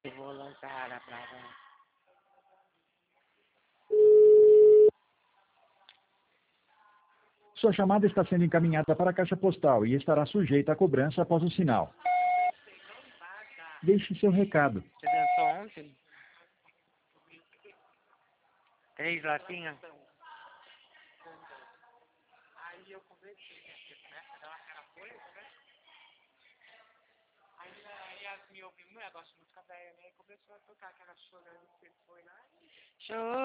Eu vou lançar a prova. Sua chamada está sendo encaminhada para a caixa postal e estará sujeita a cobrança após o sinal. Deixe seu recado. Você dançou ontem? 3 latinhas? Aí eu conversei, né? Ela era coisa, né? Aí as me ouviram, eu gosto de música velha, né? E começou a tocar aquela chorando que você foi lá. Chorando.